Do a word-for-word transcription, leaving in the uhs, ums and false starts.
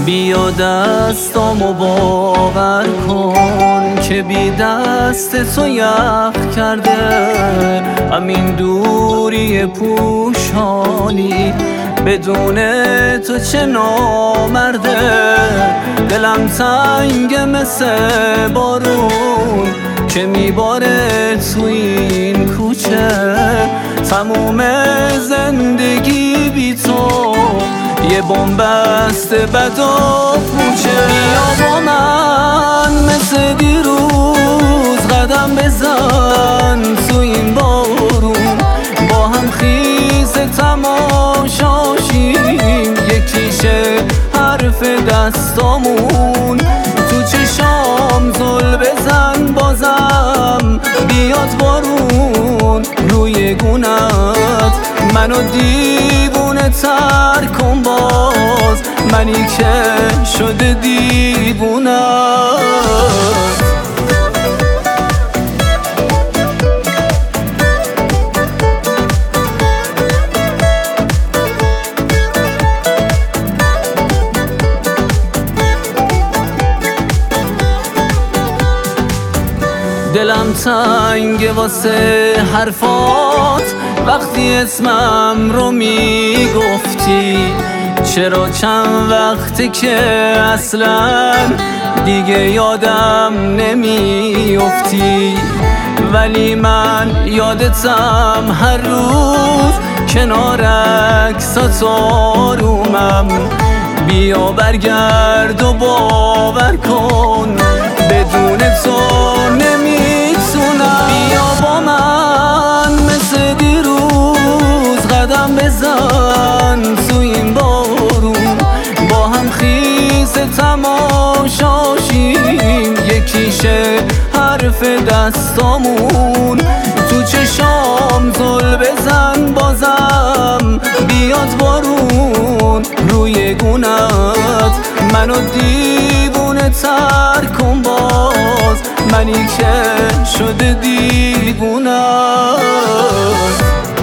بیا دستامو باور کن که بی دست تو یخ کرده همین دوری پوشانی، بدون تو چه نامرده. دلم تنگه مثل بارون که میباره تو این کوچه، تموم زندگی بی تو یه بنبست بد و پوچه. بیا با من مثل دیروز قدم بزن تو این بارون، با هم خیز تماشاشیم، یکیشه حرف دستامون. تو چشام زل بزن بازم بیاد بارون روی گونت، منو دیوونه تر کن باز، منی که شده دیوونت. دلم تنگه واسه حرفات وقتی اسمم رو میگفتی، چرا چند وقته که اصلا دیگه یادم نمیافتی. ولی من یادتم هر روز کنار عکسات آرومم. بیا برگرد و باور کن بدون تو نمیتونم. بیا با من مثل دیروز قدم بزن تو این بارون، با هم خیز تماشاشیم، یکیشه حرف دستامون. تو چشام زل بزن بازم بیاد بارون روی گونت، منو دیوونه تر کن باز، منی که شده دیوونت.